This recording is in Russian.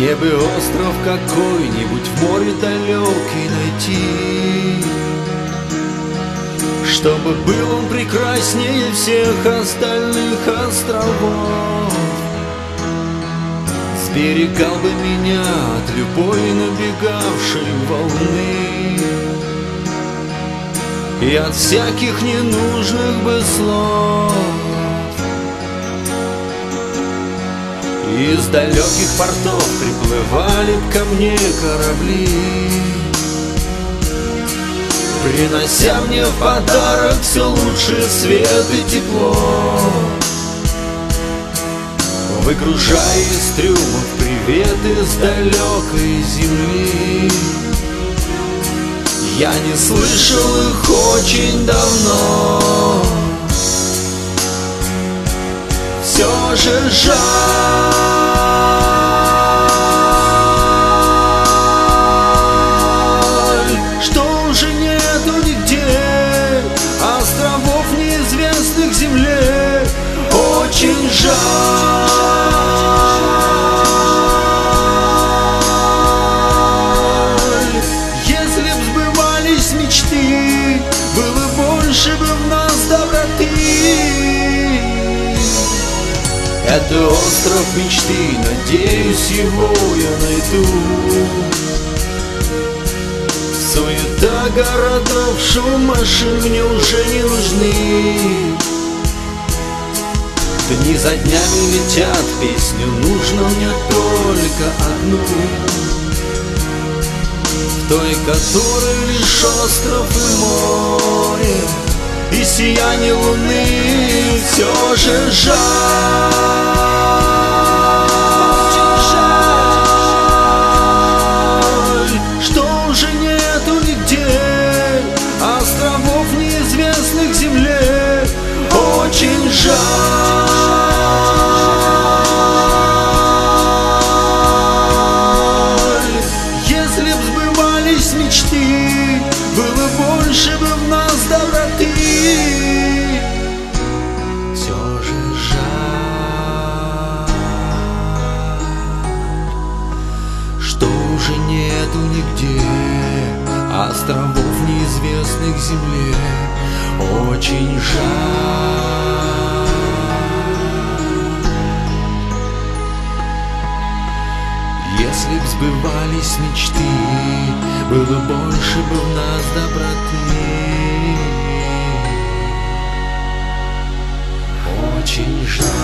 Мне бы остров какой-нибудь в море далекий найти, чтобы был он прекраснее всех остальных островов. Сберегал бы меня от любой набегавшей волны и от всяких ненужных бы слов. Из далеких портов приплывали ко мне корабли, принося мне в подарок все лучший свет и тепло, выгружая из трюмов приветы с далекой земли. Я не слышал их очень давно. Все же жаль, что уже нету нигде островов неизвестных земле. Очень жаль. Если б сбывались мечты, было больше бы в нас доброты. Это остров мечты, надеюсь, его я найду. Суета городов, шум машин мне уже не нужны. Дни за днями летят, песню нужно мне только одну, в той, которой лишь остров и море и сияние луны. Все же жаль, что уже нету нигде островов неизвестных земле. Очень жаль. Если б сбывались мечты, было больше бы в нас доброты. Все же жаль, что уже нету нигде островов неизвестных земле. Очень жаль. Если б сбывались мечты, было больше бы в нас доброты. Очень жаль.